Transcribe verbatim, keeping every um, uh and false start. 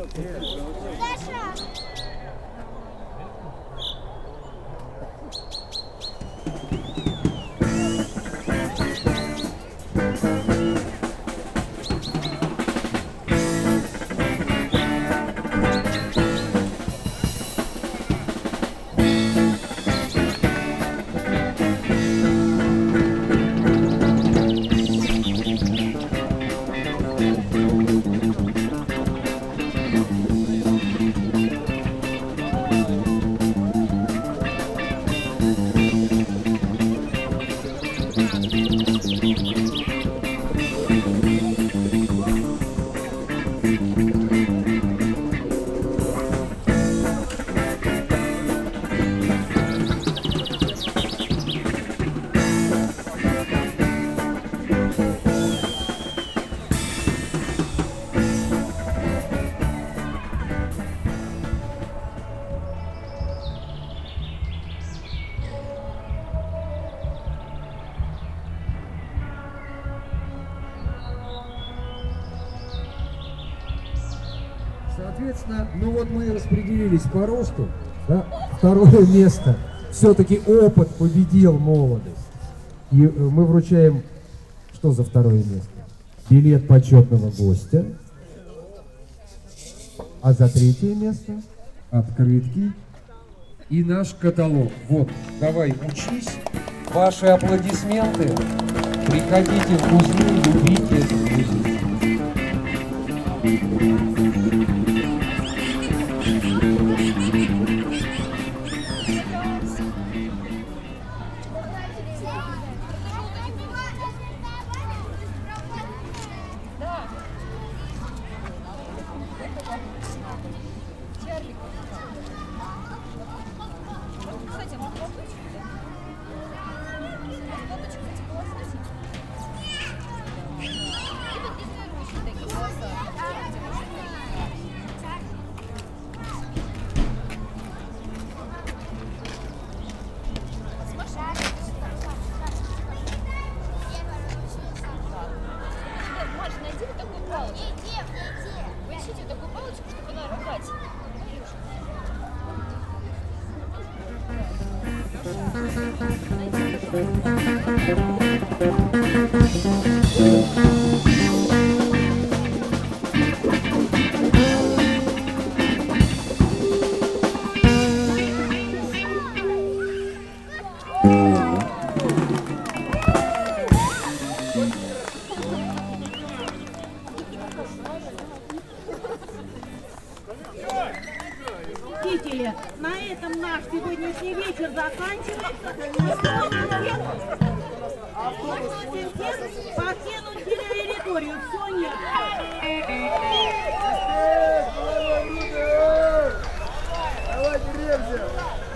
Соответственно, ну вот мы распределились по росту, да? Второе место. Все-таки опыт победил молодость. И мы вручаем, что за второе место? Билет почетного гостя. А за третье место? Открытки. И наш каталог. Вот, давай, учись. Ваши аплодисменты. Приходите в музей, любите этот музей. Зрители, на этом наш сегодняшний вечер заканчивается. Просим всех покинуть территорию. Все, нет. Давай, деремся!